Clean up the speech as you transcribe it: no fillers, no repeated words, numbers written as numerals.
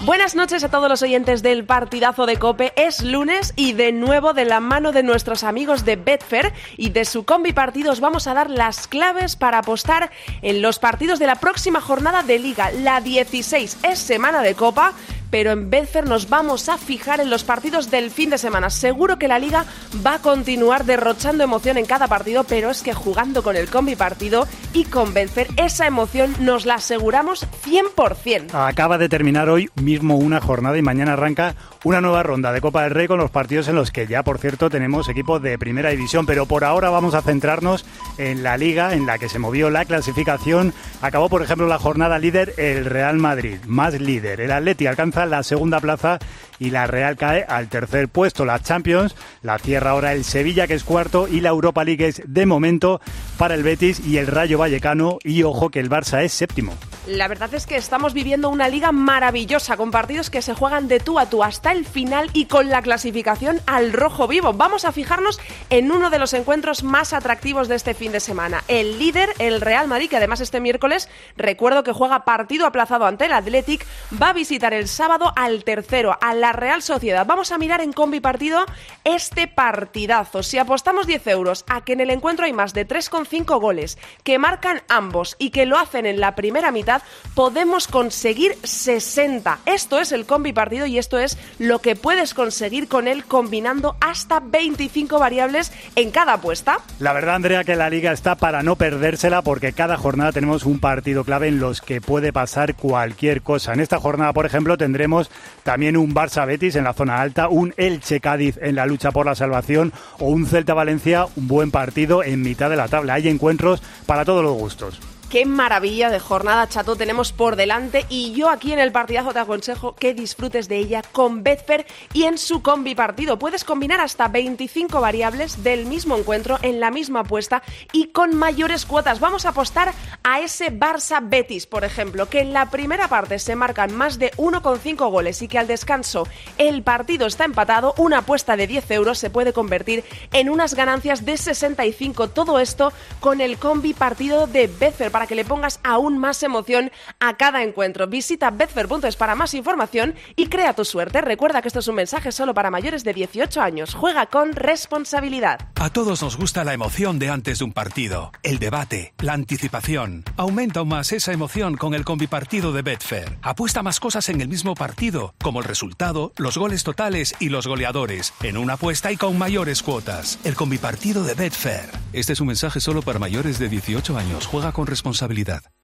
Buenas noches a todos los oyentes del partidazo de COPE. Es lunes y de nuevo de la mano de nuestros amigos de Betfair y de su combi partido os vamos a dar las claves para apostar en los partidos de la próxima jornada de Liga. La 16 es semana de Copa, pero en Betfair nos vamos a fijar en los partidos del fin de semana. Seguro que la Liga va a continuar derrochando emoción en cada partido, pero es que jugando con el combi partido y con Betfair, esa emoción nos la aseguramos 100%. Acaba de terminar hoy mismo una jornada y mañana arranca una nueva ronda de Copa del Rey con los partidos en los que ya, por cierto, tenemos equipos de primera división, pero por ahora vamos a centrarnos en la Liga, en la que se movió la clasificación. Acabó, por ejemplo, la jornada líder el Real Madrid, más líder. El Atleti alcanza la segunda plaza y la Real cae al tercer puesto. La Champions la cierra ahora el Sevilla, que es cuarto, y la Europa League es, de momento, para el Betis y el Rayo Vallecano, y ojo que el Barça es séptimo. La verdad es que estamos viviendo una liga maravillosa, con partidos que se juegan de tú a tú hasta el final y con la clasificación al rojo vivo. Vamos a fijarnos en uno de los encuentros más atractivos de este fin de semana. El líder, el Real Madrid, que además este miércoles, recuerdo que juega partido aplazado ante el Athletic, va a visitar el sábado al tercero, a la Real Sociedad. Vamos a mirar en combi partido este partidazo. Si apostamos 10 euros a que en el encuentro hay más de 3,5 goles, que marcan ambos y que lo hacen en la primera mitad, podemos conseguir 60. Esto es el combi partido y esto es lo que puedes conseguir con él combinando hasta 25 variables en cada apuesta. La verdad, Andrea, que la Liga está para no perdérsela, porque cada jornada tenemos un partido clave en los que puede pasar cualquier cosa. En esta jornada, por ejemplo, tendremos también un Barça-Betis en la zona alta, un Elche-Cádiz en la lucha por la salvación o un Celta-Valencia, un buen partido en mitad de la tabla. Hay encuentros para todos los gustos. Qué maravilla de jornada, Chato, tenemos por delante, y yo aquí en el partidazo te aconsejo que disfrutes de ella con Betfair y en su combi partido. Puedes combinar hasta 25 variables del mismo encuentro en la misma apuesta y con mayores cuotas. Vamos a apostar a ese Barça-Betis, por ejemplo, que en la primera parte se marcan más de 1,5 goles y que al descanso el partido está empatado. Una apuesta de 10 euros se puede convertir en unas ganancias de 65. Todo esto con el combi partido de Betfair, para que le pongas aún más emoción a cada encuentro. Visita betfair.es para más información y crea tu suerte. Recuerda que esto es un mensaje solo para mayores de 18 años. Juega con responsabilidad. A todos nos gusta la emoción de antes de un partido, el debate, la anticipación. Aumenta aún más esa emoción con el combipartido de Betfair. Apuesta más cosas en el mismo partido, como el resultado, los goles totales y los goleadores, en una apuesta y con mayores cuotas. El combipartido de Betfair. Este es un mensaje solo para mayores de 18 años. Juega con responsabilidad.